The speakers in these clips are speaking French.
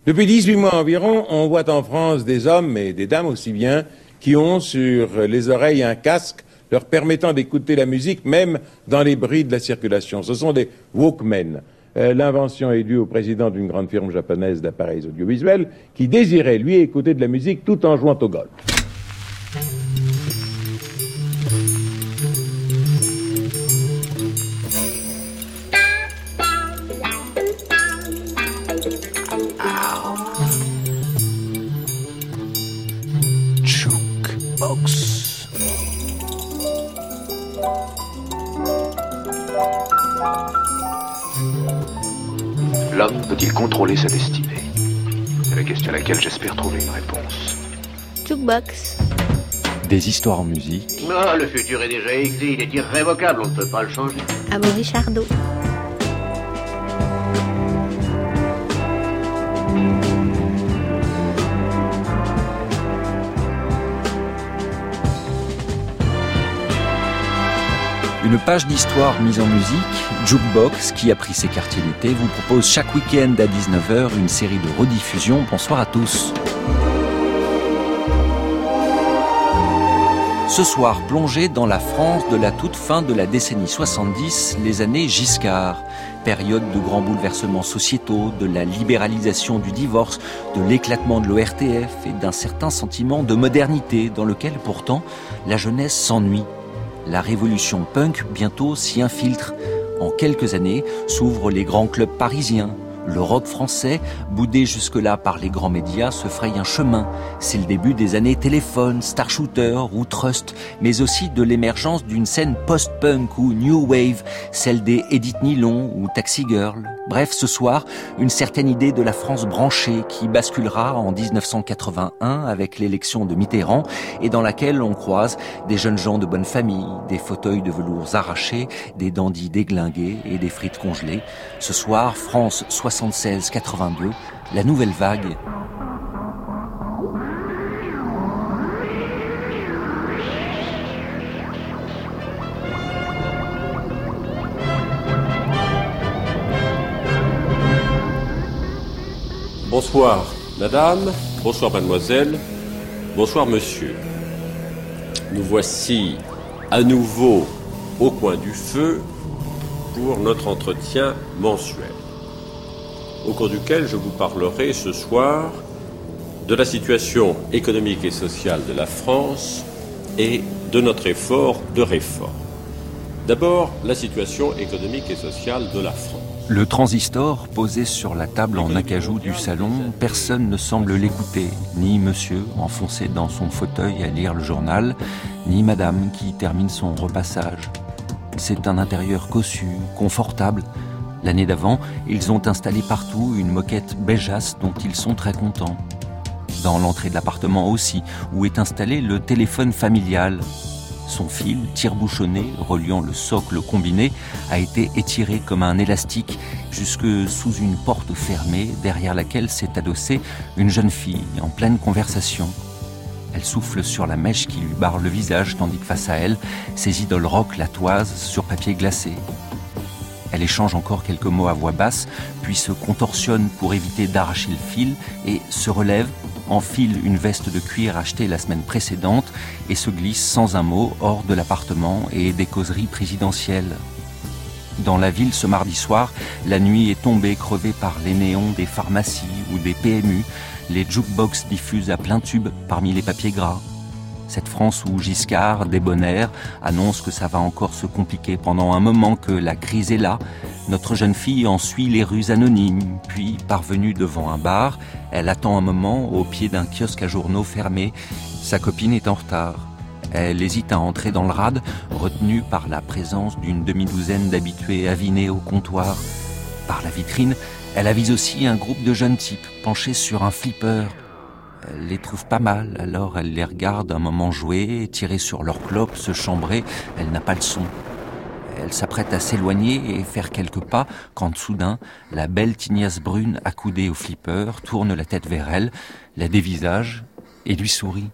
Depuis 18 mois environ, on voit en France des hommes et des dames aussi bien qui ont sur les oreilles un casque leur permettant d'écouter la musique même dans les bruits de la circulation. Ce sont des Walkmen. L'invention est due au président d'une grande firme japonaise d'appareils audiovisuels qui désirait, lui, écouter de la musique tout en jouant au golf. Jukebox. L'homme peut-il contrôler sa destinée? C'est la question à laquelle j'espère trouver une réponse. Jukebox. Des histoires en musique. Non, le futur est déjà écrit, il est irrévocable, on ne peut pas le changer. Amaury Chardot. Une page d'histoire mise en musique, Jukebox, qui a pris ses quartiers d'été, vous propose chaque week-end à 19h une série de rediffusions. Bonsoir à tous. Ce soir, plongé dans la France de la toute fin de la décennie 70, les années Giscard. Période de grands bouleversements sociétaux, de la libéralisation du divorce, de l'éclatement de l'ORTF et d'un certain sentiment de modernité dans lequel pourtant la jeunesse s'ennuie. La révolution punk bientôt s'y infiltre. En quelques années s'ouvrent les grands clubs parisiens. Le rock français, boudé jusque-là par les grands médias, se fraye un chemin. C'est le début des années Téléphone, Star Shooter ou Trust, mais aussi de l'émergence d'une scène post-punk ou new wave, celle des Edith Nylon ou Taxi Girl. Bref, ce soir, une certaine idée de la France branchée qui basculera en 1981 avec l'élection de Mitterrand et dans laquelle on croise des jeunes gens de bonne famille, des fauteuils de velours arrachés, des dandys déglingués et des frites congelées. Ce soir, France 76-82, la nouvelle vague. Bonsoir madame, bonsoir mademoiselle, bonsoir monsieur. Nous voici à nouveau au coin du feu pour notre entretien mensuel, au cours duquel je vous parlerai ce soir de la situation économique et sociale de la France et de notre effort de réforme. D'abord, la situation économique et sociale de la France. Le transistor posé sur la table en acajou du salon, personne ne semble l'écouter, ni monsieur enfoncé dans son fauteuil à lire le journal, ni madame qui termine son repassage. C'est un intérieur cossu, confortable. L'année d'avant, ils ont installé partout une moquette beigeasse dont ils sont très contents. Dans l'entrée de l'appartement aussi, où est installé le téléphone familial. Son fil, tire-bouchonné, reliant le socle combiné, a été étiré comme un élastique jusque sous une porte fermée, derrière laquelle s'est adossée une jeune fille en pleine conversation. Elle souffle sur la mèche qui lui barre le visage, tandis que face à elle, ses idoles rock la toisent sur papier glacé. Elle échange encore quelques mots à voix basse, puis se contorsionne pour éviter d'arracher le fil et se relève, enfile une veste de cuir achetée la semaine précédente et se glisse sans un mot hors de l'appartement et des causeries présidentielles. Dans la ville ce mardi soir, la nuit est tombée crevée par les néons des pharmacies ou des PMU. Les jukebox diffusent à plein tube parmi les papiers gras. Cette France où Giscard, débonnaire, annonce que ça va encore se compliquer pendant un moment, que la crise est là. Notre jeune fille en suit les rues anonymes, puis, parvenue devant un bar, elle attend un moment au pied d'un kiosque à journaux fermé. Sa copine est en retard. Elle hésite à entrer dans le rade, retenue par la présence d'une demi-douzaine d'habitués avinés au comptoir. Par la vitrine, elle avise aussi un groupe de jeunes types penchés sur un flipper. Elle les trouve pas mal, alors elle les regarde un moment jouer, tirer sur leur clope, se chambrer. Elle n'a pas le son. Elle s'apprête à s'éloigner et faire quelques pas quand soudain, la belle tignasse brune accoudée au flipper tourne la tête vers elle, la dévisage et lui sourit.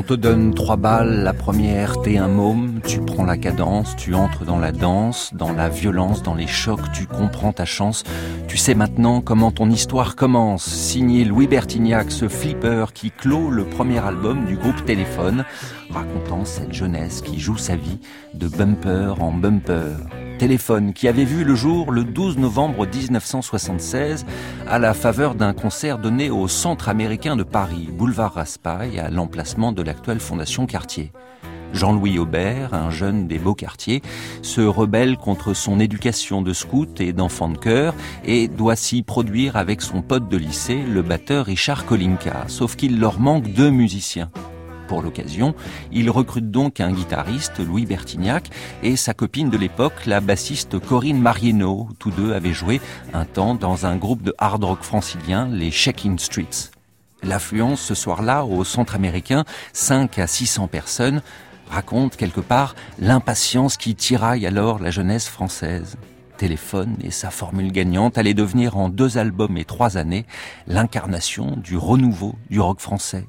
te donne 3 balles, la première t'es un môme, tu prends la cadence, tu entres dans la danse, dans la violence, dans les chocs, tu comprends ta chance. Tu sais maintenant comment ton histoire commence. Signé Louis Bertignac, ce flipper qui clôt le premier album du groupe Téléphone, racontant cette jeunesse qui joue sa vie de bumper en bumper. Téléphone qui avait vu le jour le 12 novembre 1976 à la faveur d'un concert donné au Centre américain de Paris, boulevard Raspail, à l'emplacement de l'actuelle Fondation Cartier. Jean-Louis Aubert, un jeune des beaux quartiers, se rebelle contre son éducation de scout et d'enfant de chœur et doit s'y produire avec son pote de lycée, le batteur Richard Kolinka, sauf qu'il leur manque 2 musiciens. Pour l'occasion, il recrute donc un guitariste, Louis Bertignac, et sa copine de l'époque, la bassiste Corinne Marieno. Tous deux avaient joué un temps dans un groupe de hard rock francilien, les Shakin' Streets. L'affluence ce soir-là au Centre américain, 5 à 600 personnes, raconte quelque part l'impatience qui tiraille alors la jeunesse française. Téléphone et sa formule gagnante allaient devenir en 2 albums et 3 années l'incarnation du renouveau du rock français.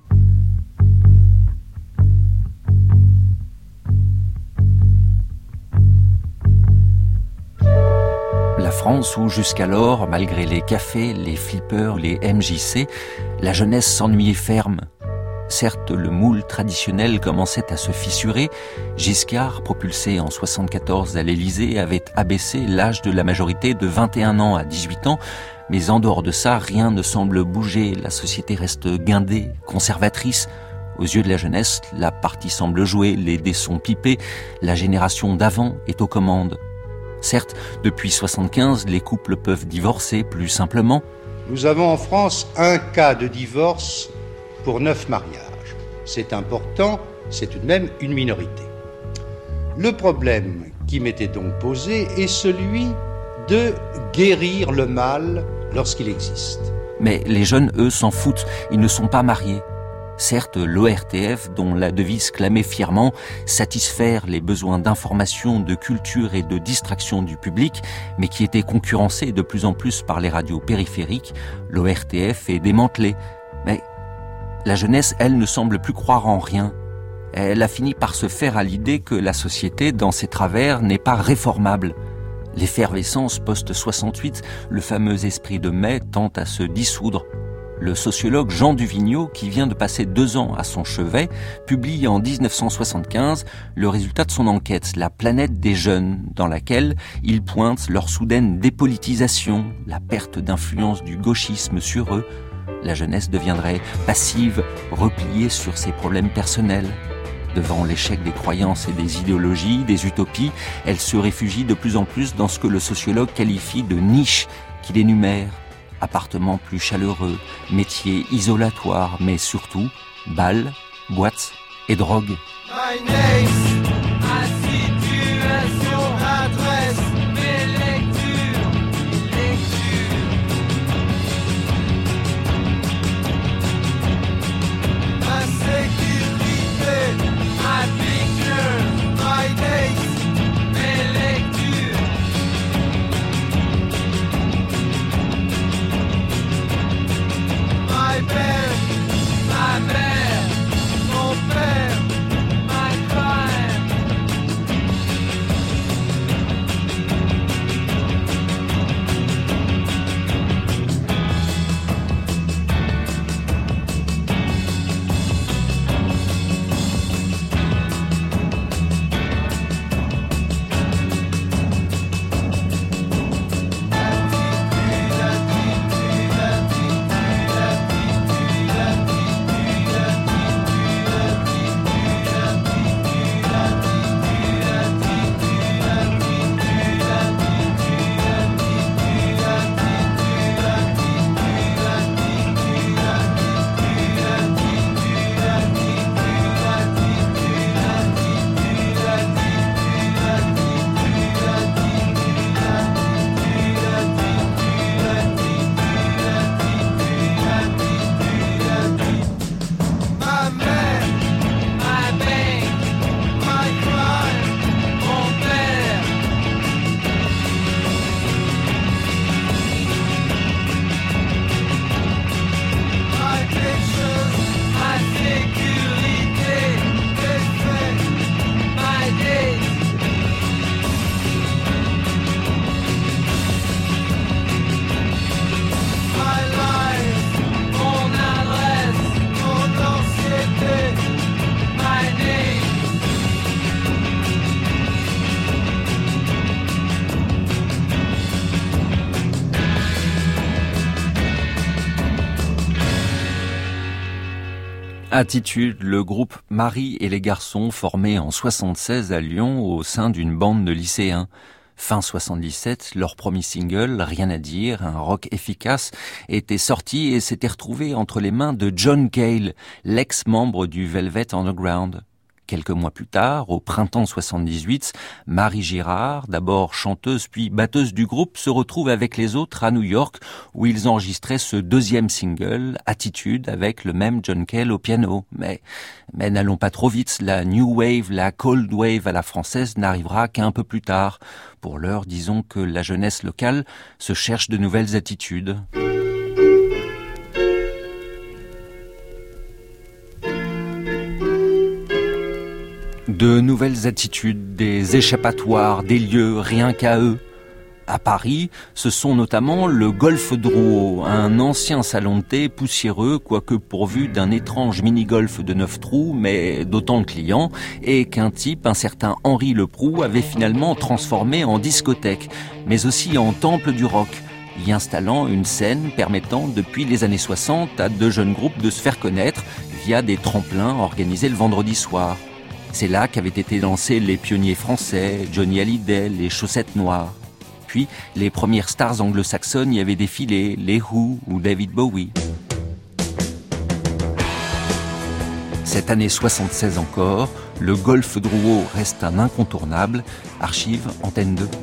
La France où jusqu'alors, malgré les cafés, les flippers, les MJC, la jeunesse s'ennuyait ferme. Certes, le moule traditionnel commençait à se fissurer. Giscard, propulsé en 1974 à l'Élysée, avait abaissé l'âge de la majorité de 21 ans à 18 ans. Mais en dehors de ça, rien ne semble bouger. La société reste guindée, conservatrice. Aux yeux de la jeunesse, la partie semble jouer, les dés sont pipés. La génération d'avant est aux commandes. Certes, depuis 1975, les couples peuvent divorcer plus simplement. Nous avons en France 1 cas de divorce pour 9 mariages. C'est important, c'est tout de même une minorité. Le problème qui m'était donc posé est celui de guérir le mal lorsqu'il existe. Mais les jeunes, eux, s'en foutent, ils ne sont pas mariés. Certes, l'ORTF, dont la devise clamait fièrement « satisfaire les besoins d'information, de culture et de distraction du public », mais qui était concurrencé de plus en plus par les radios périphériques, l'ORTF est démantelé. Mais la jeunesse, elle, ne semble plus croire en rien. Elle a fini par se faire à l'idée que la société, dans ses travers, n'est pas réformable. L'effervescence post-68, le fameux esprit de mai, tend à se dissoudre. Le sociologue Jean Duvigneau, qui vient de passer 2 ans à son chevet, publie en 1975 le résultat de son enquête « La planète des jeunes », dans laquelle il pointe leur soudaine dépolitisation, la perte d'influence du gauchisme sur eux. La jeunesse deviendrait passive, repliée sur ses problèmes personnels. Devant l'échec des croyances et des idéologies, des utopies, elle se réfugie de plus en plus dans ce que le sociologue qualifie de niche qu'il énumère. Appartements plus chaleureux, métiers isolatoires, mais surtout balles, boîtes et drogue. Ma mère, mon père, ma crème. Attitude, le groupe Marie et les garçons formé en 76 à Lyon au sein d'une bande de lycéens. Fin 77, leur premier single, Rien à dire, un rock efficace, était sorti et s'était retrouvé entre les mains de John Cale, l'ex-membre du Velvet Underground. Quelques mois plus tard, au printemps 78, Marie Girard, d'abord chanteuse puis batteuse du groupe, se retrouve avec les autres à New York où ils enregistraient ce deuxième single, Attitude, avec le même John Cale au piano. Mais n'allons pas trop vite, la New Wave, la Cold Wave à la française n'arrivera qu'un peu plus tard. Pour l'heure, disons que la jeunesse locale se cherche de nouvelles attitudes. De nouvelles attitudes, des échappatoires, des lieux rien qu'à eux. À Paris, ce sont notamment le Golf Drouot, un ancien salon de thé poussiéreux, quoique pourvu d'un étrange mini-golf de 9 trous, mais d'autant de clients, et qu'un type, un certain Henri Leproux, avait finalement transformé en discothèque, mais aussi en temple du rock, y installant une scène permettant depuis les années 60 à de jeunes groupes de se faire connaître via des tremplins organisés le vendredi soir. C'est là qu'avaient été lancés les pionniers français, Johnny Hallyday, les Chaussettes Noires. Puis, les premières stars anglo-saxonnes y avaient défilé, les Who ou David Bowie. Cette année 76 encore, le Golf Drouot reste un incontournable. Archive Antenne 2.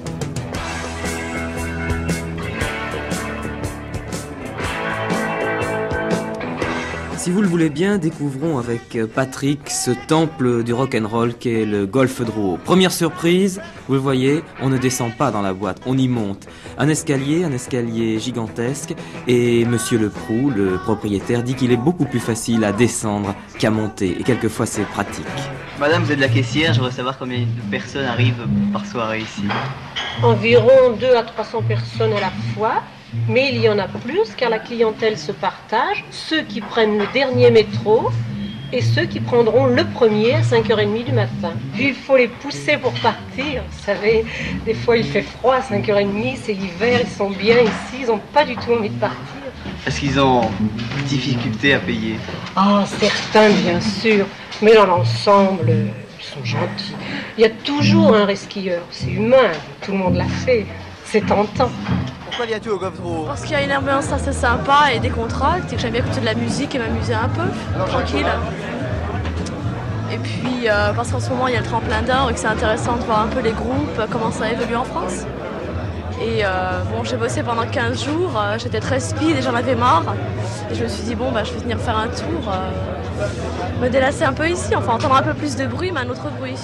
Si vous le voulez bien, découvrons avec Patrick ce temple du rock'n'roll qu'est le Golf Drouot. Première surprise, vous le voyez, on ne descend pas dans la boîte, on y monte. Un escalier gigantesque, et Monsieur Leproux, le propriétaire, dit qu'il est beaucoup plus facile à descendre qu'à monter, et quelquefois c'est pratique. Madame, vous êtes la caissière, je voudrais savoir combien de personnes arrivent par soirée ici. Environ 200 à 300 personnes à la fois. Mais il y en a plus car la clientèle se partage, ceux qui prennent le dernier métro et ceux qui prendront le premier à 5h30 du matin. Puis il faut les pousser pour partir, vous savez, des fois il fait froid à 5h30, c'est l'hiver, ils sont bien ici, ils n'ont pas du tout envie de partir. Est-ce qu'ils ont difficulté à payer? Ah, certains bien sûr, mais dans l'ensemble, ils sont gentils. Il y a toujours un resquilleur, c'est humain, tout le monde l'a fait, c'est tentant. Pourquoi viens-tu au Golf Drouot? Parce qu'il y a une ambiance assez sympa et décontractée, que j'aime bien écouter de la musique et m'amuser un peu, tranquille. Et puis parce qu'en ce moment il y a le tremplin d'or et que c'est intéressant de voir un peu les groupes, comment ça évolue en France. Et bon, j'ai bossé pendant 15 jours, j'étais très speed et j'en avais marre. Et je me suis dit bon je vais venir faire un tour, me délasser un peu ici, enfin entendre un peu plus de bruit mais un autre bruit.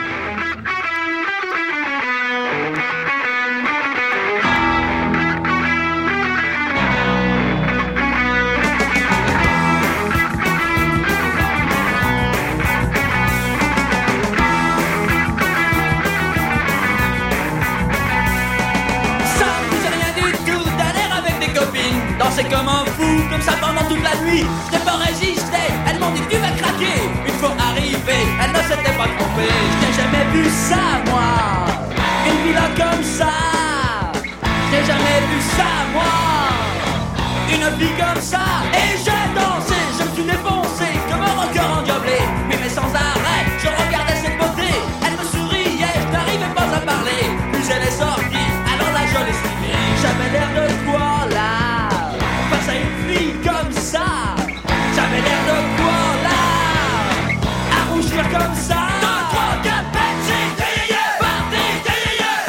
Danser comme un fou, comme ça pendant toute la nuit. Je n'ai pas résisté, elles m'ont dit que tu vas craquer. Une fois arrivé, elles ne s'étaient pas trompées. Je n'ai jamais vu ça, moi. Une villa comme ça. Je n'ai jamais vu ça, moi. Une fille comme ça. Et j'ai dansé, je me suis défoncé comme un rocker endiablé. Mais sans arrêt, je regardais cette beauté. Elle me souriait, je n'arrivais pas à parler. Puis elle est sortie, alors là je l'ai suivie. J'avais l'air de quoi là? Face à une fille comme ça, j'avais l'air de quoi là? À rougir comme ça. 2, 3, 4, Magic, yeah, yeah, party, yeah, yeah,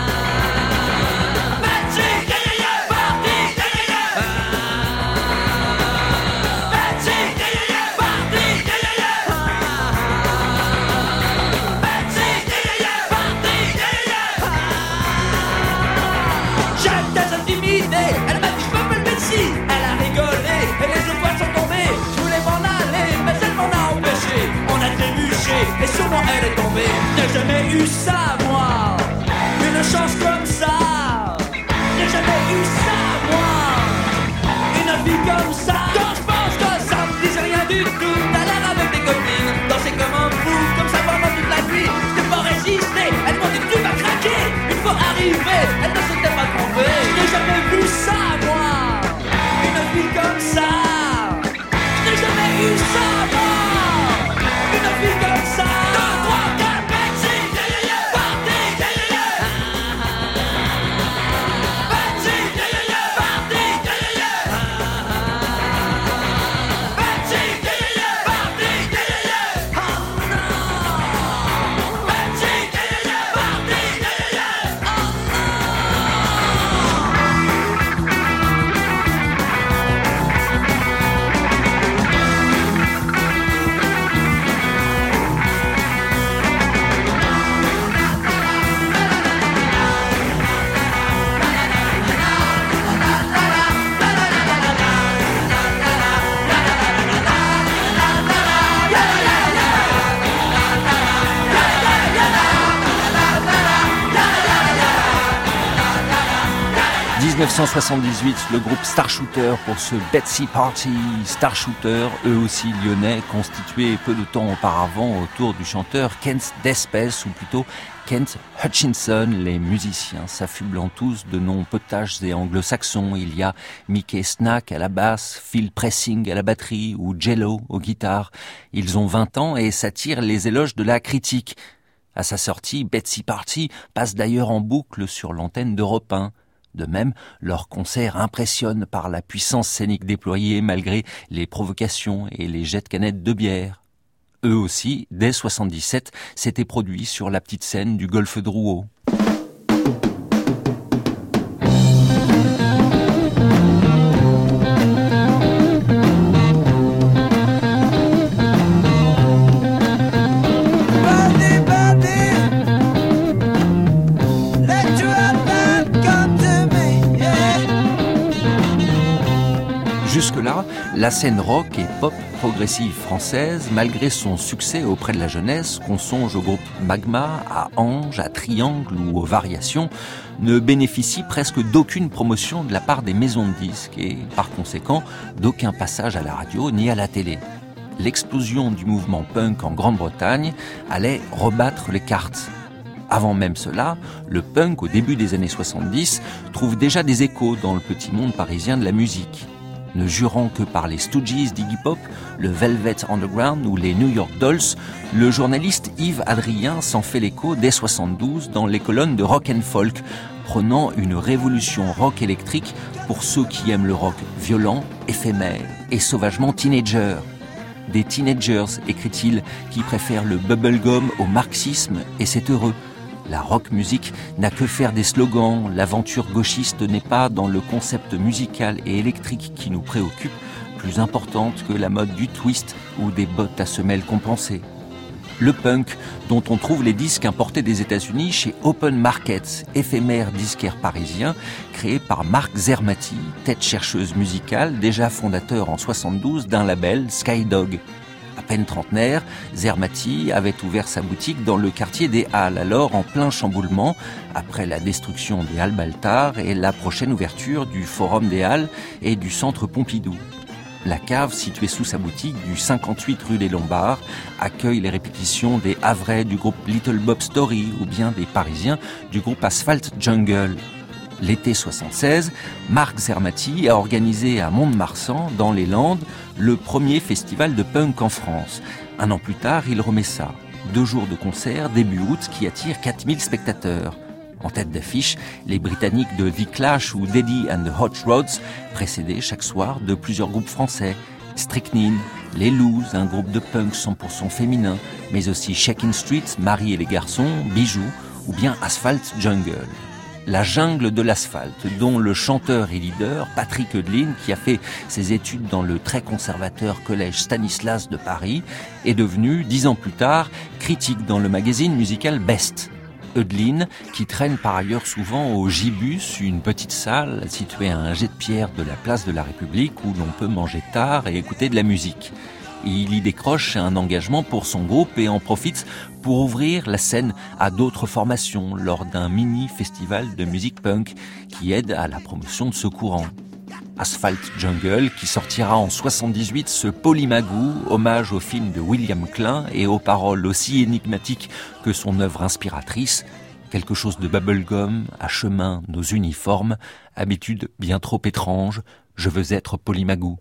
Magic, yeah, yeah, party, yeah, yeah, 1978, le groupe Starshooter pour ce Betsy Party. Starshooter, eux aussi lyonnais, constitués peu de temps auparavant autour du chanteur Kent Despes, ou plutôt Kent Hutchinson. Les musiciens s'affublant tous de noms potaches et anglo-saxons. Il y a Mickey Snack à la basse, Phil Pressing à la batterie ou Jello aux guitares. Ils ont 20 ans et s'attirent les éloges de la critique. À sa sortie, Betsy Party passe d'ailleurs en boucle sur l'antenne d'Europe 1. De même, leur concert impressionne par la puissance scénique déployée malgré les provocations et les jets de canettes de bière. Eux aussi, dès 77, s'étaient produits sur la petite scène du Golfe de Rouault. Jusque-là, la scène rock et pop progressive française, malgré son succès auprès de la jeunesse, qu'on songe au groupe Magma, à Ange, à Triangle ou aux Variations, ne bénéficie presque d'aucune promotion de la part des maisons de disques et, par conséquent, d'aucun passage à la radio ni à la télé. L'explosion du mouvement punk en Grande-Bretagne allait rebattre les cartes. Avant même cela, le punk, au début des années 70, trouve déjà des échos dans le petit monde parisien de la musique. Ne jurant que par les Stooges d'Iggy Pop, le Velvet Underground ou les New York Dolls, le journaliste Yves Adrien s'en fait l'écho dès 72 dans les colonnes de Rock and Folk, prônant une révolution rock électrique pour ceux qui aiment le rock violent, éphémère et sauvagement teenager. Des teenagers, écrit-il, qui préfèrent le bubblegum au marxisme, et c'est heureux. La rock music n'a que faire des slogans, l'aventure gauchiste n'est pas dans le concept musical et électrique qui nous préoccupe, plus importante que la mode du twist ou des bottes à semelles compensées. Le punk, dont on trouve les disques importés des États-Unis chez Open Market, éphémère disquaire parisien, créé par Marc Zermati, tête chercheuse musicale, déjà fondateur en 72 d'un label, Skydog. À peine trentenaire, Zermati avait ouvert sa boutique dans le quartier des Halles, alors en plein chamboulement, après la destruction des Halles Baltard et la prochaine ouverture du Forum des Halles et du Centre Pompidou. La cave, située sous sa boutique du 58 rue des Lombards, accueille les répétitions des Havrais du groupe Little Bob Story ou bien des Parisiens du groupe Asphalt Jungle. L'été 76, Marc Zermati a organisé à Mont-de-Marsan, dans les Landes, le premier festival de punk en France. Un an plus tard, il remet ça. 2 jours de concert, début août, qui attirent 4000 spectateurs. En tête d'affiche, les Britanniques de The Clash ou Daddy and the Hot Rods, précédés chaque soir de plusieurs groupes français. Strychnine, Les Loos, un groupe de punk 100% féminin, mais aussi Shakin' Street, Marie et les garçons, Bijoux, ou bien Asphalt Jungle. La jungle de l'asphalte, dont le chanteur et leader, Patrick Eudlin, qui a fait ses études dans le très conservateur collège Stanislas de Paris, est devenu, 10 ans plus tard, critique dans le magazine musical Best. Eudlin, qui traîne par ailleurs souvent au Gibus, une petite salle située à un jet de pierre de la place de la République où l'on peut manger tard et écouter de la musique. Il y décroche un engagement pour son groupe et en profite pour ouvrir la scène à d'autres formations lors d'un mini-festival de musique punk qui aide à la promotion de ce courant. Asphalt Jungle, qui sortira en 78 ce Polymagou, hommage au film de William Klein et aux paroles aussi énigmatiques que son œuvre inspiratrice, quelque chose de bubblegum, à chemin nos uniformes, habitude bien trop étrange, je veux être Polymagou.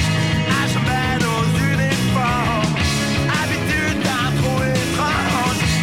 Habitude d'un trop étrange.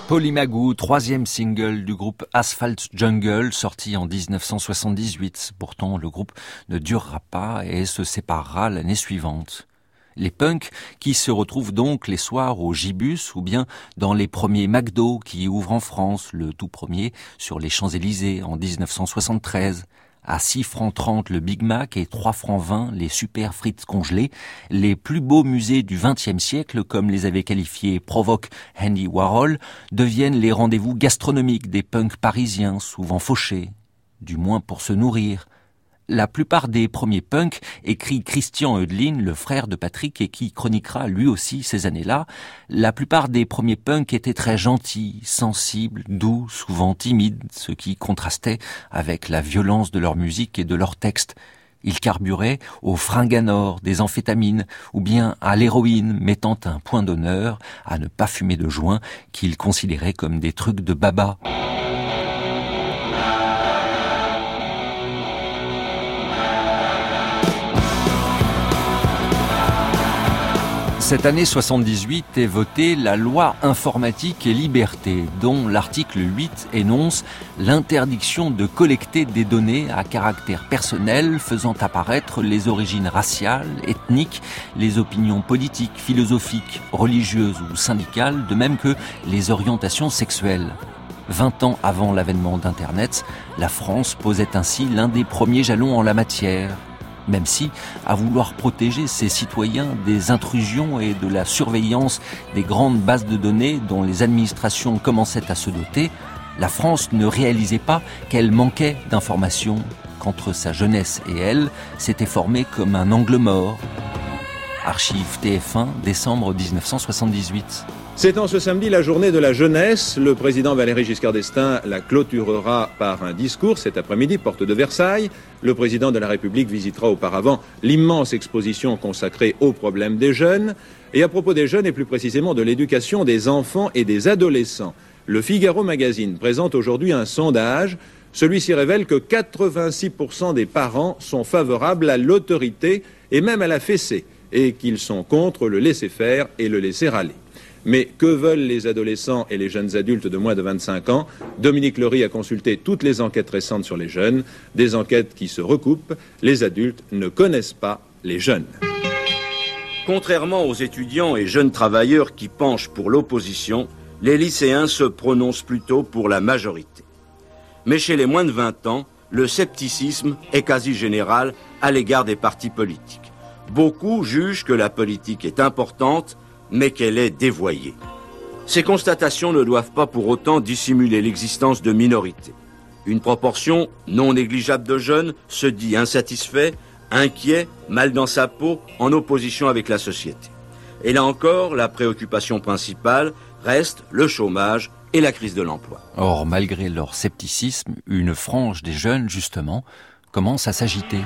Polymagou, troisième single du groupe Asphalt Jungle, sorti en 1978. Pourtant, le groupe ne durera pas et se séparera l'année suivante. Les punks qui se retrouvent donc les soirs au Gibus ou bien dans les premiers McDo qui ouvrent en France, le tout premier sur les Champs-Élysées en 1973. À 6 francs 30 le Big Mac et 3 francs 20 les super frites congelées, les plus beaux musées du XXe siècle, comme les avait qualifiés Provoque Andy Warhol, deviennent les rendez-vous gastronomiques des punks parisiens, souvent fauchés, du moins pour se nourrir. La plupart des premiers punks, écrit Christian Eudeline, le frère de Patrick et qui chroniquera lui aussi ces années-là, la plupart des premiers punks étaient très gentils, sensibles, doux, souvent timides, ce qui contrastait avec la violence de leur musique et de leurs textes. Ils carburaient au fringanor, des amphétamines, ou bien à l'héroïne, mettant un point d'honneur à ne pas fumer de joints qu'ils considéraient comme des trucs de baba. Cette année 78 est votée la loi informatique et liberté, dont l'article 8 énonce l'interdiction de collecter des données à caractère personnel faisant apparaître les origines raciales, ethniques, les opinions politiques, philosophiques, religieuses ou syndicales, de même que les orientations sexuelles. 20 ans avant l'avènement d'Internet, la France posait ainsi l'un des premiers jalons en la matière. Même si, à vouloir protéger ses citoyens des intrusions et de la surveillance des grandes bases de données dont les administrations commençaient à se doter, la France ne réalisait pas qu'elle manquait d'informations, qu'entre sa jeunesse et elle, s'était formé comme un angle mort. Archives TF1, décembre 1978. C'est en ce samedi la journée de la jeunesse. Le président Valéry Giscard d'Estaing la clôturera par un discours cet après-midi, porte de Versailles. Le président de la République visitera auparavant l'immense exposition consacrée aux problèmes des jeunes. Et à propos des jeunes, et plus précisément de l'éducation des enfants et des adolescents, le Figaro Magazine présente aujourd'hui un sondage. Celui-ci révèle que 86% des parents sont favorables à l'autorité et même à la fessée, et qu'ils sont contre le laisser-faire et le laisser-aller. Mais que veulent les adolescents et les jeunes adultes de moins de 25 ans? Dominique Lery a consulté toutes les enquêtes récentes sur les jeunes, des enquêtes qui se recoupent. Les adultes ne connaissent pas les jeunes. Contrairement aux étudiants et jeunes travailleurs qui penchent pour l'opposition, les lycéens se prononcent plutôt pour la majorité. Mais chez les moins de 20 ans, le scepticisme est quasi général à l'égard des partis politiques. Beaucoup jugent que la politique est importante, mais qu'elle est dévoyée. Ces constatations ne doivent pas pour autant dissimuler l'existence de minorités. Une proportion non négligeable de jeunes se dit insatisfait, inquiet, mal dans sa peau, en opposition avec la société. Et là encore, la préoccupation principale reste le chômage et la crise de l'emploi. Or, malgré leur scepticisme, une frange des jeunes, justement, commence à s'agiter.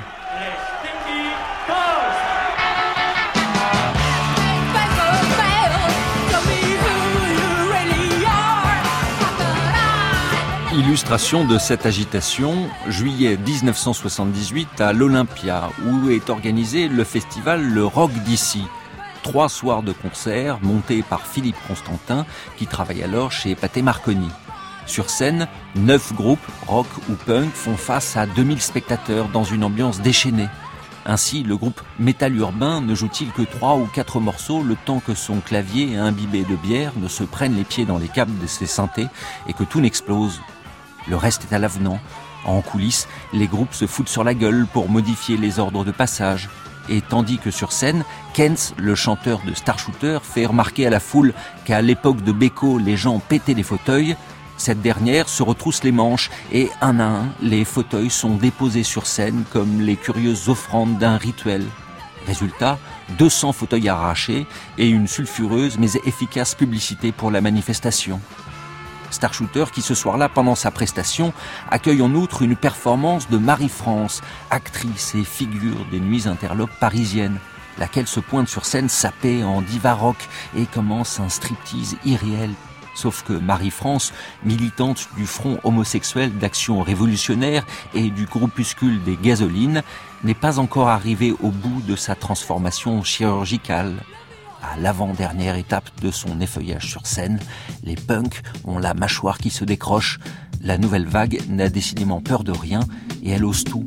Illustration de cette agitation, juillet 1978 à l'Olympia, où est organisé le festival Le Rock d'ici. 3 soirs de concert montés par Philippe Constantin, qui travaille alors chez Pathé Marconi. Sur scène, 9 groupes, rock ou punk, font face à 2000 spectateurs dans une ambiance déchaînée. Ainsi, le groupe Métal Urbain ne joue-t-il que 3 ou 4 morceaux le temps que son clavier imbibé de bière ne se prenne les pieds dans les câbles de ses synthés et que tout n'explose. Le reste est à l'avenant. En coulisses, les groupes se foutent sur la gueule pour modifier les ordres de passage. Et tandis que sur scène, Kens, le chanteur de Star Shooter, fait remarquer à la foule qu'à l'époque de Beko, les gens pétaient les fauteuils, cette dernière se retrousse les manches et, un à un, les fauteuils sont déposés sur scène comme les curieuses offrandes d'un rituel. Résultat, 200 fauteuils arrachés et une sulfureuse mais efficace publicité pour la manifestation. Star Shooter qui ce soir-là, pendant sa prestation, accueille en outre une performance de Marie-France, actrice et figure des nuits interlopes parisiennes, laquelle se pointe sur scène sapée en diva rock et commence un striptease irréel. Sauf que Marie-France, militante du front homosexuel d'Action Révolutionnaire et du groupuscule des Gasolines, n'est pas encore arrivée au bout de sa transformation chirurgicale. à l'avant-dernière étape de son effeuillage sur scène. Les punks ont la mâchoire qui se décroche. La nouvelle vague n'a décidément peur de rien et elle ose tout.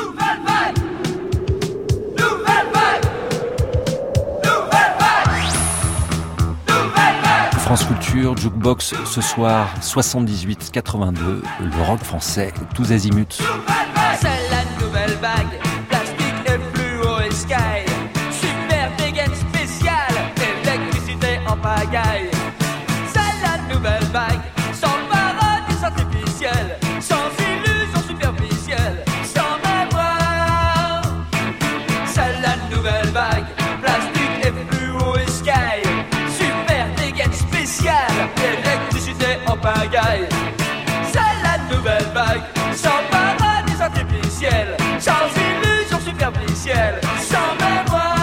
France Culture, Jukebox, ce soir 78-82, le rock français, tous azimuts. C'est la nouvelle vague, plastique et fluo et sky. Super dégaine spéciale, électricité en pagaille. C'est la nouvelle vague, sans paradis artificiel, sans illusion superficielle, sans mémoire. C'est la nouvelle vague, plastique et fluo et sky. Super dégaine spéciale, électricité en pagaille. C'est la nouvelle vague, sans paradis artificiel, sans illusion superficielle, sans mémoire.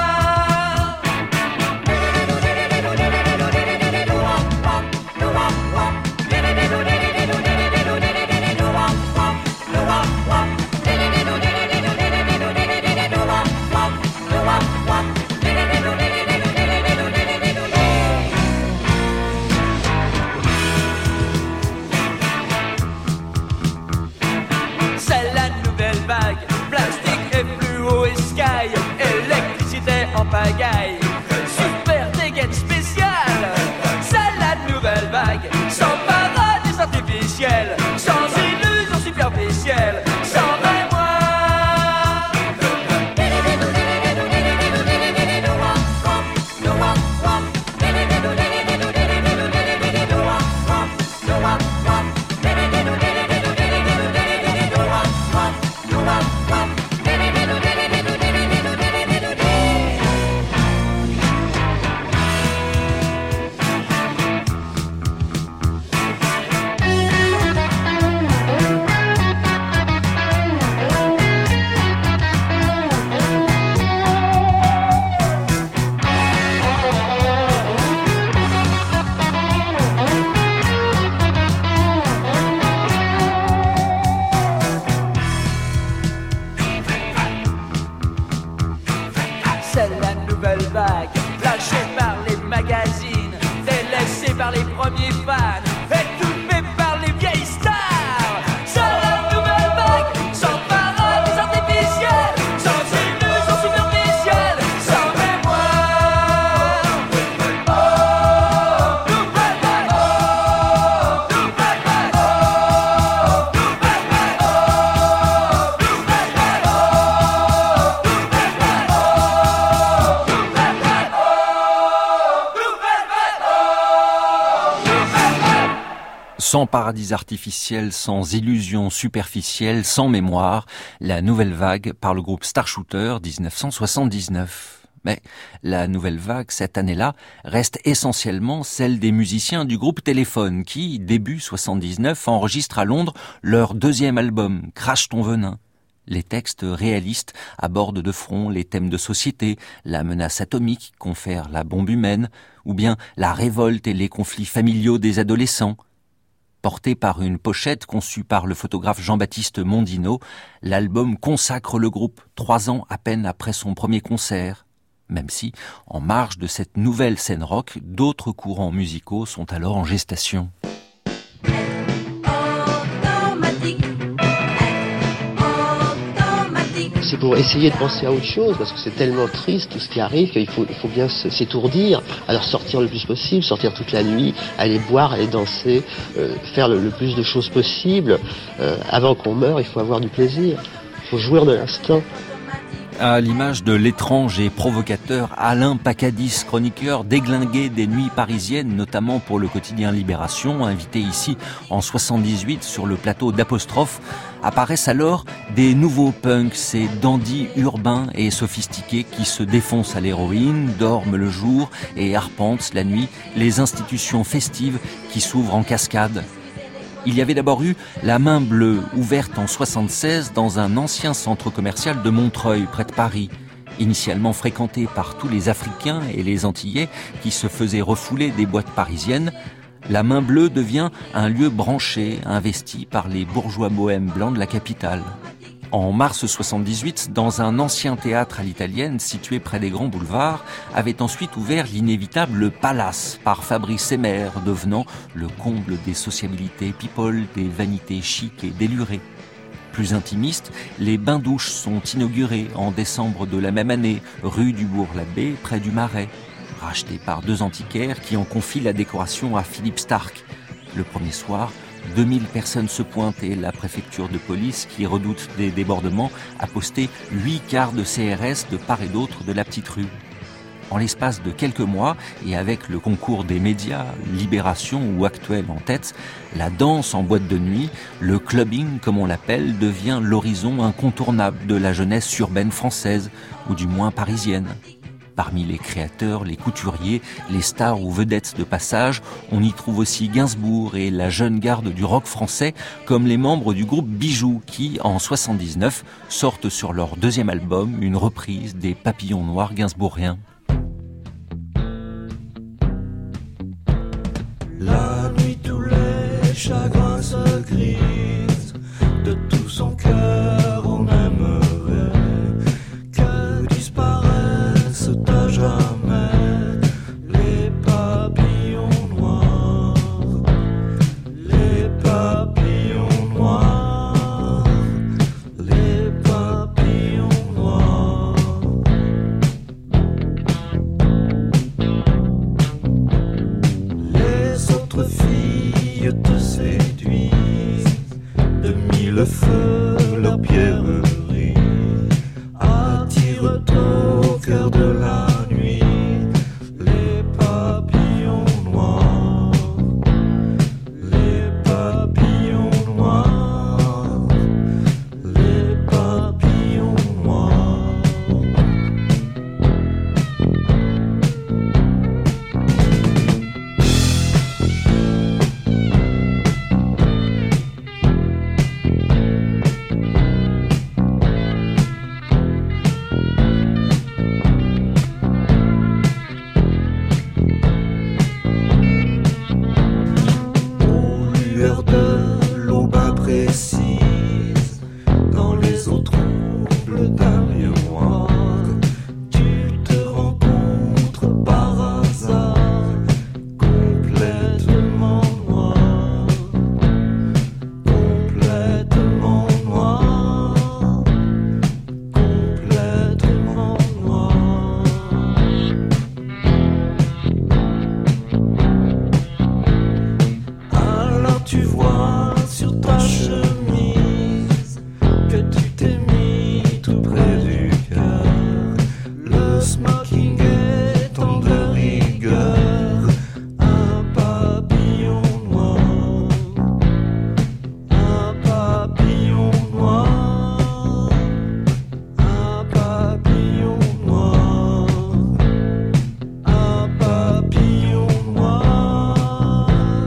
C'est la nouvelle vague, plastique et fluo et sky, électricité en pagaille, super dégaine spéciale. C'est la nouvelle vague, sans paradis artificiel, sans illusion superficielle, sans mémoire. C'est la nouvelle vague, lâchée par les magazines, délaissée par les premiers fans, étouffée par les vieilles stars. C'est la nouvelle vague, sans paradis artificiel, sans illusion superficielle, sans mémoire. Oh, nouvelle vague, oh, nouvelle vague, oh, nouvelle vague, oh, nouvelle vague, oh, nouvelle vague, Sans paradis artificiel, sans illusion superficielle, sans mémoire, la nouvelle vague par le groupe Starshooter 1979. Mais la nouvelle vague, cette année-là, reste essentiellement celle des musiciens du groupe Téléphone qui, début 79, enregistrent à Londres leur deuxième album, Crache ton venin. Les textes réalistes abordent de front les thèmes de société, la menace atomique confère la bombe humaine, ou bien la révolte et les conflits familiaux des adolescents. Porté par une pochette conçue par le photographe Jean-Baptiste Mondino, l'album consacre le groupe 3 ans à peine après son premier concert. Même si, en marge de cette nouvelle scène rock, d'autres courants musicaux sont alors en gestation. C'est pour essayer de penser à autre chose, parce que c'est tellement triste tout ce qui arrive qu'il faut bien s'étourdir. Alors sortir le plus possible, sortir toute la nuit, aller boire, aller danser, faire le plus de choses possible. Avant qu'on meure, il faut avoir du plaisir. Il faut jouir de l'instant. À l'image de l'étrange et provocateur Alain Pacadis, chroniqueur déglingué des nuits parisiennes, notamment pour le quotidien Libération, invité ici en 78 sur le plateau d'Apostrophe, apparaissent alors des nouveaux punks, ces dandys urbains et sophistiqués qui se défoncent à l'héroïne, dorment le jour et arpentent la nuit les institutions festives qui s'ouvrent en cascade. Il y avait d'abord eu la Main Bleue, ouverte en 76 dans un ancien centre commercial de Montreuil, près de Paris. Initialement fréquenté par tous les Africains et les Antillais qui se faisaient refouler des boîtes parisiennes, la Main Bleue devient un lieu branché, investi par les bourgeois bohèmes blancs de la capitale. En mars 78, dans un ancien théâtre à l'italienne situé près des grands boulevards, avait ensuite ouvert l'inévitable Palace par Fabrice Emmer, devenant le comble des sociabilités people, des vanités chic et délurées. Plus intimistes, les bains-douches sont inaugurés en décembre de la même année, rue du Bourg-l'Abbé, près du Marais, rachetés par 2 antiquaires qui en confient la décoration à Philippe Starck. Le premier soir, 2000 personnes se pointent et la préfecture de police, qui redoute des débordements, a posté 8 cars de CRS de part et d'autre de la petite rue. En l'espace de quelques mois, et avec le concours des médias, Libération ou Actuel en tête, la danse en boîte de nuit, le clubbing comme on l'appelle, devient l'horizon incontournable de la jeunesse urbaine française, ou du moins parisienne. Parmi les créateurs, les couturiers, les stars ou vedettes de passage, on y trouve aussi Gainsbourg et la jeune garde du rock français, comme les membres du groupe Bijoux qui, en 79, sortent sur leur 2e album une reprise des Papillons Noirs gainsbourgiens. La nuit, tous les chagrins se grisent, de tout son cœur on aimerait que disparaissent à jamais les papillons noirs, les papillons noirs, les papillons noirs. Les autres filles te séduisent, de mille feux leurs pierreries attirent au cœur de la nuit les papillons noirs, les papillons noirs, les papillons noirs. Lueur de l'aube imprécise, dans les eaux troubles d'un miroir, tu te rencontres par hasard, complètement noir, complètement noir, complètement noir. Alors tu vois sur ta chemise que tu t'es mis tout près du cœur. Le smoking est en de rigueur. Un papillon noir, un papillon noir, un papillon noir, un papillon noir.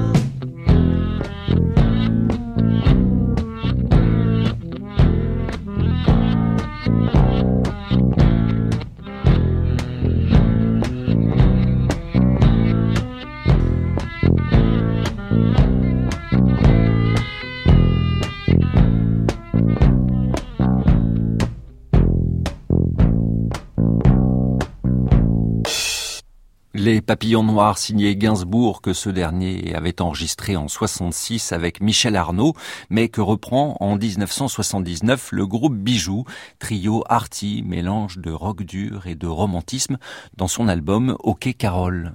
Les Papillons Noirs signés Gainsbourg, que ce dernier avait enregistré en 66 avec Michel Arnaud, mais que reprend en 1979 le groupe Bijoux, trio arty, mélange de rock dur et de romantisme, dans son album OK Carole.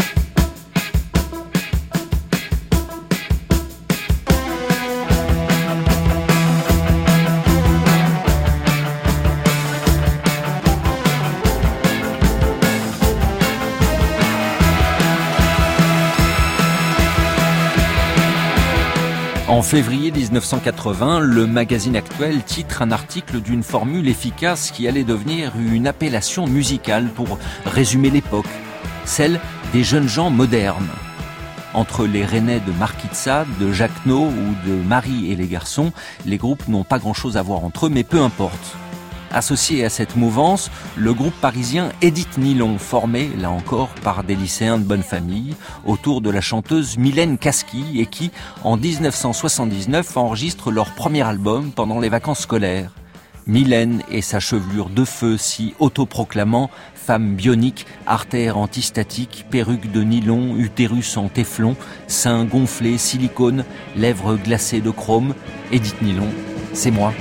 En février 1980, le magazine Actuel titre un article d'une formule efficace qui allait devenir une appellation musicale pour résumer l'époque, celle des jeunes gens modernes. Entre les Rennais de Marquis de Sade, de Jacques No ou de Marie et les garçons, les groupes n'ont pas grand-chose à voir entre eux, mais peu importe. Associé à cette mouvance, le groupe parisien Édith Nylon, formé, là encore, par des lycéens de bonne famille, autour de la chanteuse Mylène Kaski, et qui, en 1979, enregistre leur premier album pendant les vacances scolaires. Mylène et sa chevelure de feu si autoproclamant femme bionique, artère antistatique, perruque de nylon, utérus en téflon, seins gonflés, silicone, lèvres glacées de chrome. Édith Nylon, c'est moi.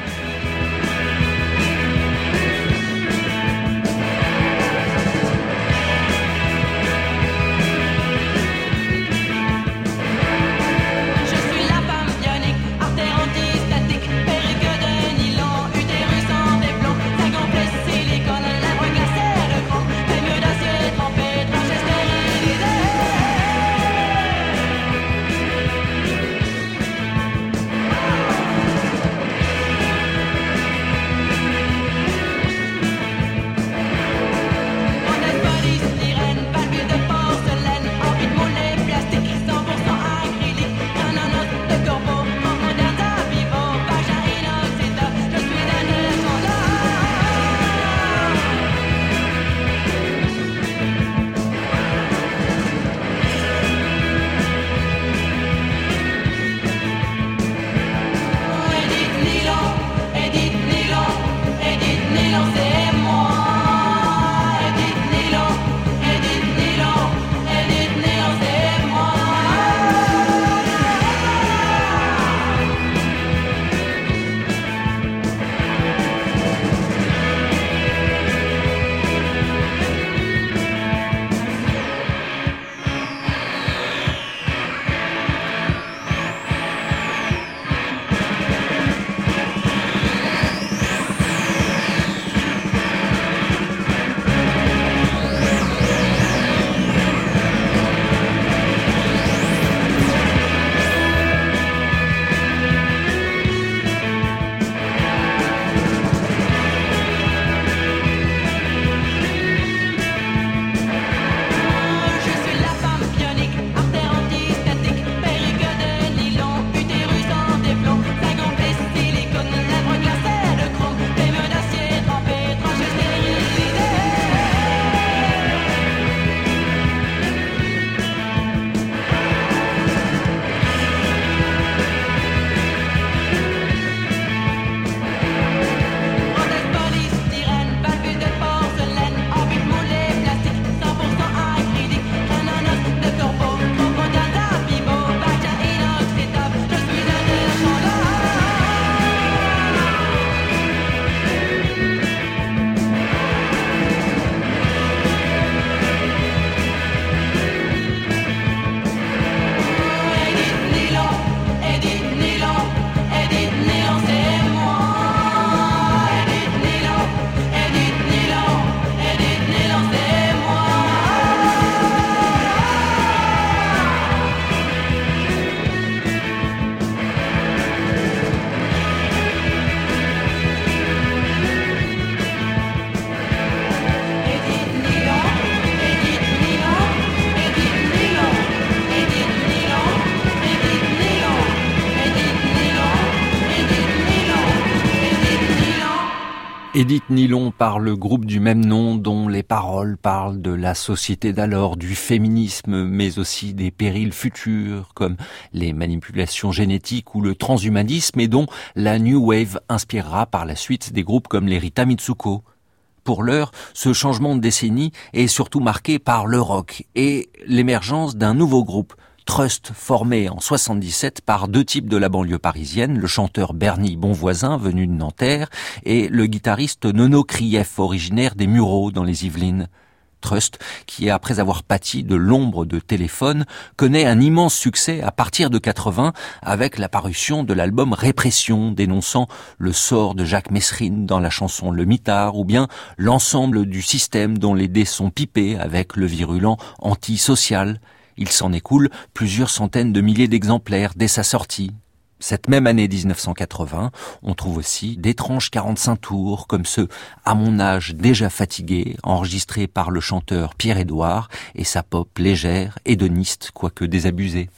Édith Nylon par le groupe du même nom dont les paroles parlent de la société d'alors, du féminisme, mais aussi des périls futurs comme les manipulations génétiques ou le transhumanisme et dont la New Wave inspirera par la suite des groupes comme les Rita Mitsuko. Pour l'heure, ce changement de décennie est surtout marqué par le rock et l'émergence d'un nouveau groupe, Trust, formé en 77 par deux types de la banlieue parisienne, le chanteur Bernie Bonvoisin, venu de Nanterre, et le guitariste Nono Krief, originaire des Mureaux dans les Yvelines. Trust, qui après avoir pâti de l'ombre de Téléphone, connaît un immense succès à partir de 80 avec la parution de l'album Répression, dénonçant le sort de Jacques Messrine dans la chanson Le Mitard, ou bien l'ensemble du système dont les dés sont pipés avec le virulent antisocial. Il s'en écoule plusieurs centaines de milliers d'exemplaires dès sa sortie. Cette même année 1980, on trouve aussi d'étranges 45 tours, comme ceux « À mon âge déjà fatigué », enregistrés par le chanteur Pierre-Édouard et sa pop légère, hédoniste, quoique désabusée.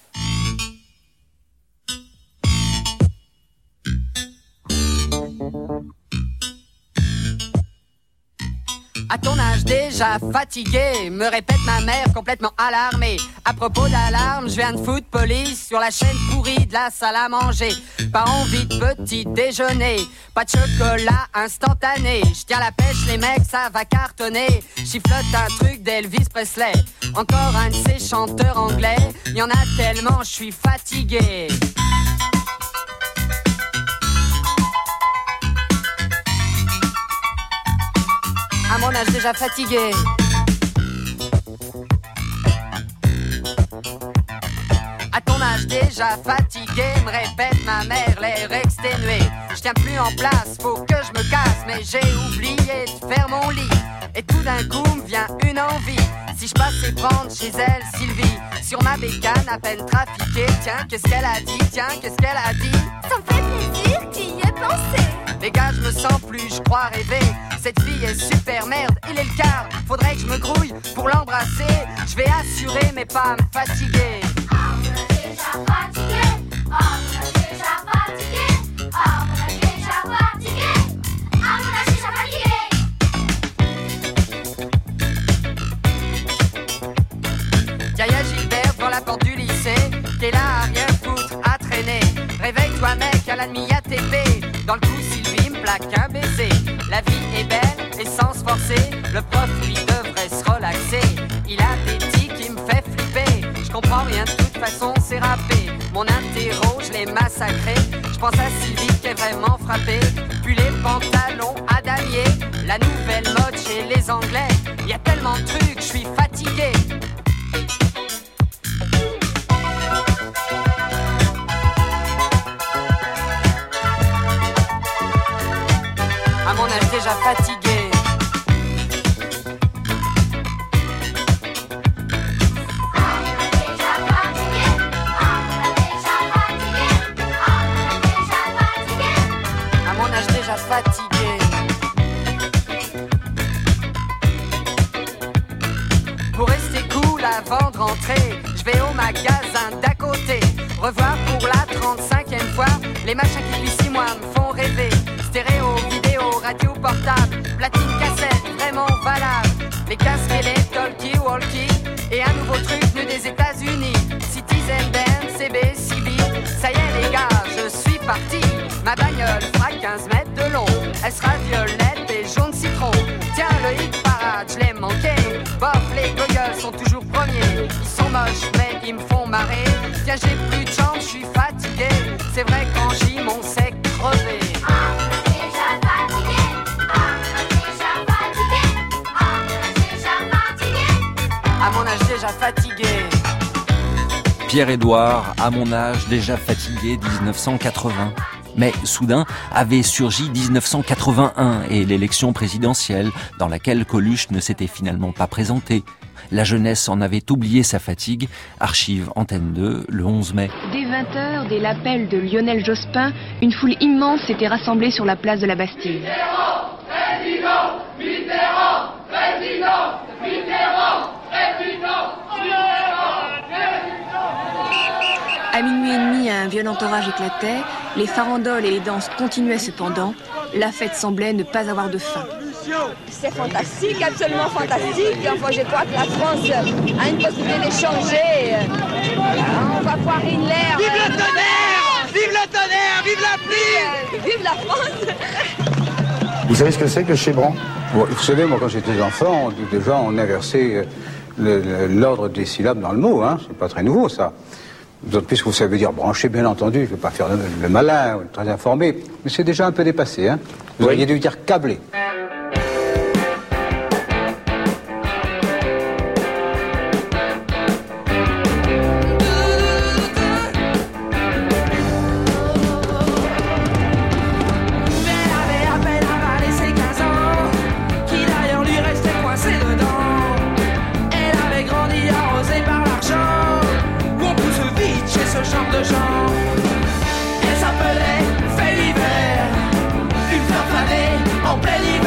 À ton âge déjà fatigué, me répète ma mère complètement alarmée. À propos d'alarme, je viens de foutre police sur la chaîne pourrie de la salle à manger. Pas envie de petit déjeuner, pas de chocolat instantané. Je tiens la pêche les mecs, ça va cartonner. Chiflote un truc d'Elvis Presley. Encore un de ces chanteurs anglais. Y'en a tellement, je suis fatigué. À mon âge déjà fatigué. À ton âge déjà fatigué, me répète ma mère, l'air exténué. Je tiens plus en place, faut que je me casse, mais j'ai oublié de faire mon lit. Et tout d'un coup me vient une envie. Si je passais prendre chez elle Sylvie, sur ma bécane à peine trafiquée. Tiens, qu'est-ce qu'elle a dit? Tiens, qu'est-ce qu'elle a dit? Ça me fait plaisir, tu y ai pensé. Les gars, je me sens plus, je crois rêver. Cette fille est super merde, il est le quart. Faudrait que je me grouille pour l'embrasser. Je vais assurer mais pas me fatiguer. Yaya Gilbert devant la porte du lycée, t'es là à rien foutre, à traîner. Réveille-toi mec, à la demi ATP. Dans le coup Sylvie me plaque un baiser. La vie est belle et sans se forcer. Le prof lui devrait se relaxer. Il a des tics qui me fait flipper. Je comprends rien de toute façon, c'est râpé. Mon interro, je l'ai massacré. Je pense à Sylvie qui est vraiment frappée. Puis les pantalons à damier. La nouvelle mode chez les Anglais. Y a tellement de trucs, je suis fatigué. À mon âge déjà fatigué. À mon âge déjà fatigué. Pour rester cool avant de rentrer, je vais au magasin d'à côté. Revoir pour la 35e fois les machins qui depuis 6 mois me font rêver. Stéréo, vidéo, radio portable, platine, cassette, vraiment valable. Les casques et les talkie-walkie. Et un nouveau truc venu des États-Unis. Citizen Band, CB, CB. Ça y est les gars, je suis parti. Ma bagnole fera 15 mètres de long. Elle sera violette et jaune citron. Tiens, le hit parade, je l'ai manqué. Bof, les goyles sont toujours premiers. Ils sont moches, mais ils me font marrer. Tiens, j'ai plus de jambes, je suis fatigué. C'est vrai qu'en gym, on s'est crevé. À mon âge déjà fatigué. Pierre-Édouard, à mon âge déjà fatigué, 1980. Mais soudain avait surgi 1981 et l'élection présidentielle dans laquelle Coluche ne s'était finalement pas présenté. La jeunesse en avait oublié sa fatigue. Archive Antenne 2, le 11 mai. Dès 20h, dès l'appel de Lionel Jospin, une foule immense s'était rassemblée sur la place de la Bastille. Président, Mitterrand, président, Mitterrand, président, À minuit et demi, un violent orage éclatait, les farandoles et les danses continuaient cependant, la fête semblait ne pas avoir de fin. C'est fantastique, absolument fantastique. Enfin, je crois que la France a une possibilité d'échanger. On va voir Hitler. Vive le tonnerre! Vive le tonnerre! Vive la pluie! Vive la France! Vous savez ce que c'est que le chébron? Vous savez, moi, quand j'étais enfant, déjà, on inversait l'ordre des syllabes dans le mot. Hein. C'est pas très nouveau, ça. D'autant plus que vous savez dire brancher, bien entendu. Je ne veux pas faire le malin ou le très informé. Mais c'est déjà un peu dépassé. Hein. Vous auriez dû dire câblé. Elle s'appelait Fée d'hiver, une fleur fanée en plein hiver.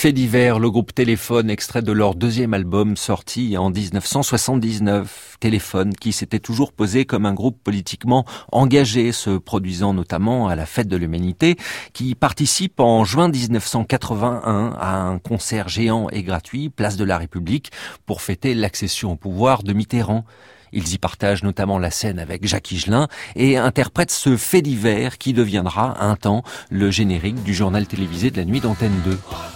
Fait divers, le groupe Téléphone, extrait de leur deuxième album sorti en 1979. Téléphone qui s'était toujours posé comme un groupe politiquement engagé, se produisant notamment à la Fête de l'Humanité, qui participe en juin 1981 à un concert géant et gratuit, place de la République, pour fêter l'accession au pouvoir de Mitterrand. Ils y partagent notamment la scène avec Jacques Higelin et interprètent ce fait divers qui deviendra un temps le générique du journal télévisé de la nuit d'Antenne 2.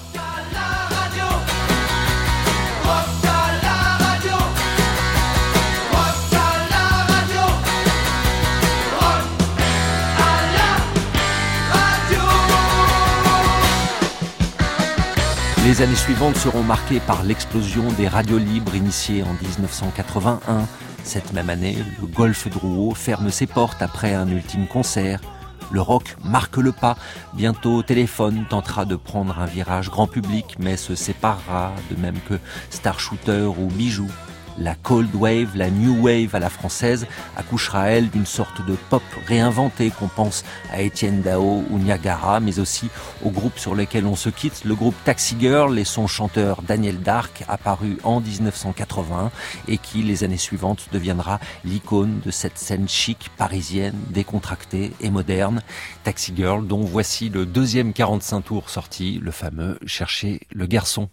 Les années suivantes seront marquées par l'explosion des radios libres initiée en 1981. Cette même année, le Golfe Drouot ferme ses portes après un ultime concert. Le rock marque le pas. Bientôt, Téléphone tentera de prendre un virage grand public, mais se séparera, de même que Star Shooter ou Bijoux. La Cold Wave, la New Wave à la française, accouchera elle d'une sorte de pop réinventé qu'on pense à Étienne Dao ou Niagara, mais aussi aux groupes sur lesquels on se quitte, le groupe Taxi Girl et son chanteur Daniel Dark, apparu en 1980 et qui, les années suivantes, deviendra l'icône de cette scène chic parisienne, décontractée et moderne. Taxi Girl, dont voici le deuxième 45 tours sorti, le fameux Chercher le garçon.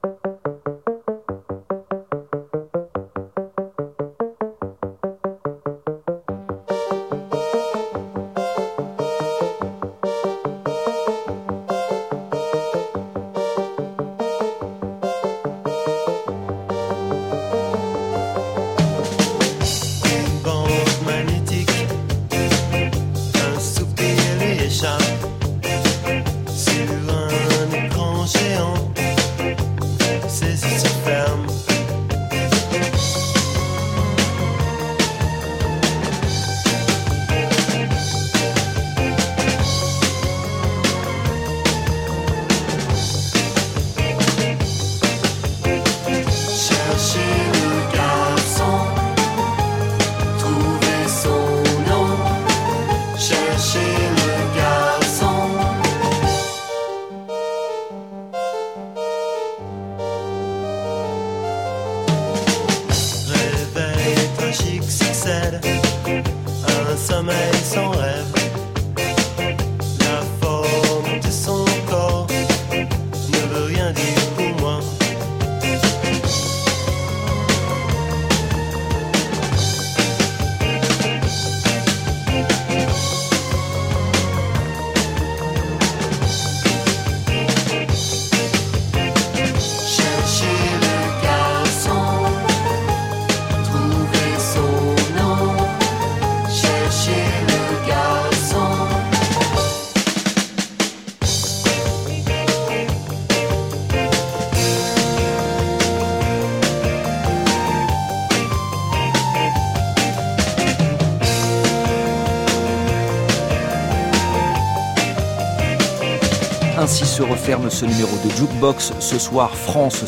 Ainsi se referme ce numéro de Jukebox. Ce soir, France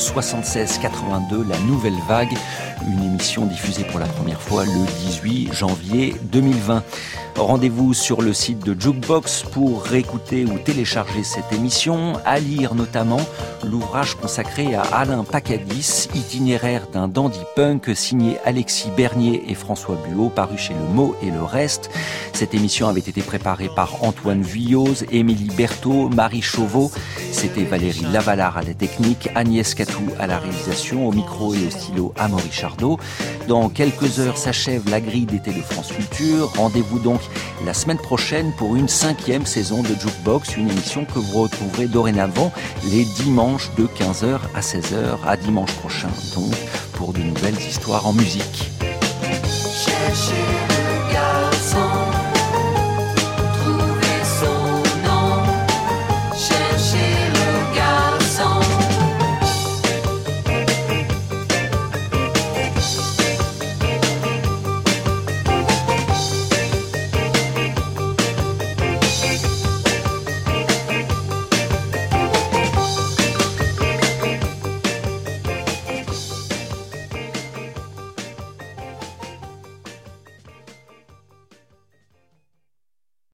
76-82, la nouvelle vague. Une émission diffusée pour la première fois le 18 janvier 2020. Rendez-vous sur le site de Jukebox pour réécouter ou télécharger cette émission, à lire notamment l'ouvrage consacré à Alain Pacadis, itinéraire d'un dandy punk signé Alexis Bernier et François Buot, paru chez Le Mot et le Reste. Cette émission avait été préparée par Antoine Vuilloz, Émilie Berthaud, Marie Chauveau. C'était Valérie Lavalard à la technique, Agnès Catou à la réalisation, au micro et au stylo Amaury Chardot. Dans quelques heures s'achève la grille d'été de France Culture. Rendez-vous donc la semaine prochaine pour une 5e saison de Jukebox, une émission que vous retrouverez dorénavant les dimanches de 15h à 16h. À dimanche prochain donc pour de nouvelles histoires en musique. Cherchez